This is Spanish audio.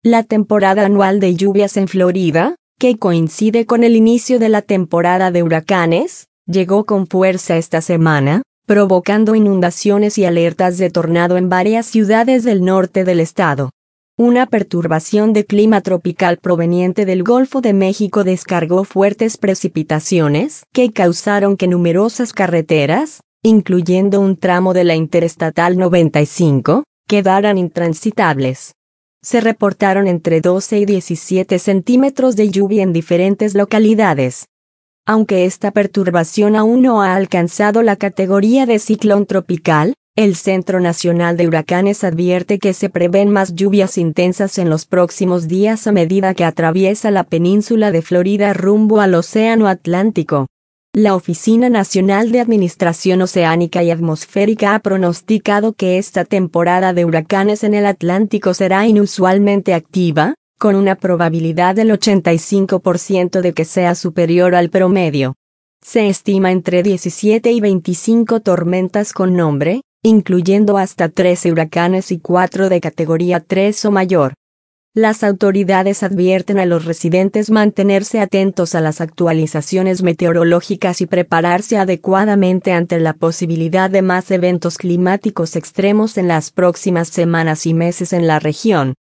La temporada anual de lluvias en Florida, que coincide con el inicio de la temporada de huracanes, llegó con fuerza esta semana, provocando inundaciones y alertas de tornado en varias ciudades del norte del estado. Una perturbación de clima tropical proveniente del Golfo de México descargó fuertes precipitaciones que causaron que numerosas carreteras, incluyendo un tramo de la Interestatal 95, quedaran intransitables. Se reportaron entre 12 y 17 centímetros de lluvia en diferentes localidades. Aunque esta perturbación aún no ha alcanzado la categoría de ciclón tropical, el Centro Nacional de Huracanes advierte que se prevén más lluvias intensas en los próximos días a medida que atraviesa la península de Florida rumbo al Océano Atlántico. La Oficina Nacional de Administración Oceánica y Atmosférica ha pronosticado que esta temporada de huracanes en el Atlántico será inusualmente activa, con una probabilidad del 85% de que sea superior al promedio. Se estima entre 17 y 25 tormentas con nombre, incluyendo hasta 13 huracanes y 4 de categoría 3 o mayor. Las autoridades advierten a los residentes mantenerse atentos a las actualizaciones meteorológicas y prepararse adecuadamente ante la posibilidad de más eventos climáticos extremos en las próximas semanas y meses en la región.